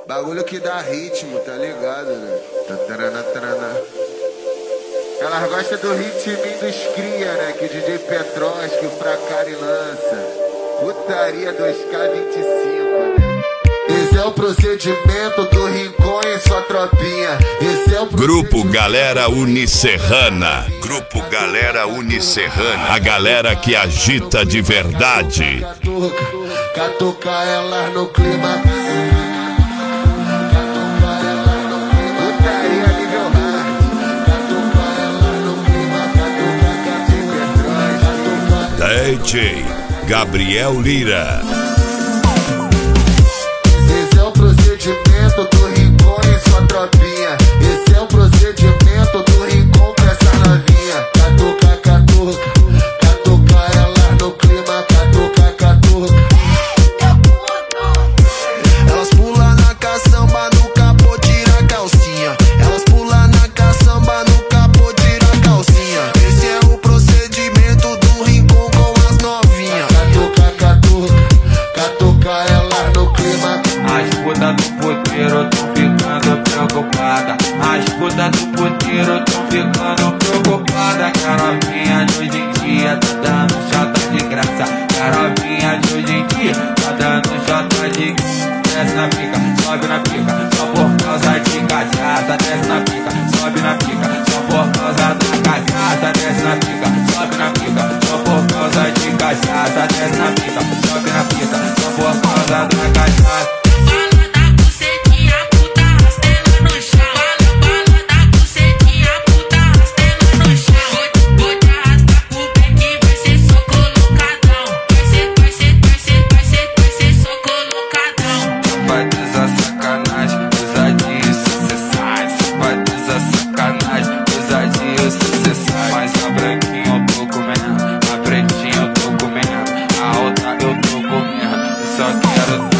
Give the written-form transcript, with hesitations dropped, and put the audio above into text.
Bagulho que dá ritmo, tá ligado, né? Tatarana, tarana. Elas gostam do ritminho dos cria, né? Que o DJ Petróski, o Fracari lança. Putaria 2K25, né? Esse é o procedimento do Rincon e sua tropinha. Esse é o Grupo Galera Unicerrana. Grupo Galera Unicerrana. A galera que agita de verdade. Catuca elas no clima. DJ Gabriel Lira. Esse é o procedimento do Rincon e sua tropinha. Esse é o procedimento do Rincon pra essa novinha. Catuca, catuca, catuca ela no clima. Catuca, catuca. Elas pulam na caçamba, no capô tira a calcinha. Elas pulam na caçamba, no capô tira a calcinha. Esse é o procedimento do Rincon com as novinhas. Catuca, catuca, catuca ela no clima. As putas do puteiro tão ficando preocupada. As putas do puteiro tão ficando preocupada. Que a novinha de hoje em dia tá dando chata de graça. Que a novinha de hoje em dia tá dando chata de graça. Desce na pica, sobe na pica, só por causa de cachaça. Desce na pica, sobe na pica, só por causa da cachaça. Desce na pica, sobe na pica, só por causa de cachaça. Desce na pica, sobe na pica, só por causa da cachaça. Mas a branquinha eu tô comendo, a pretinha eu tô comendo, a outra eu tô comendo, só quero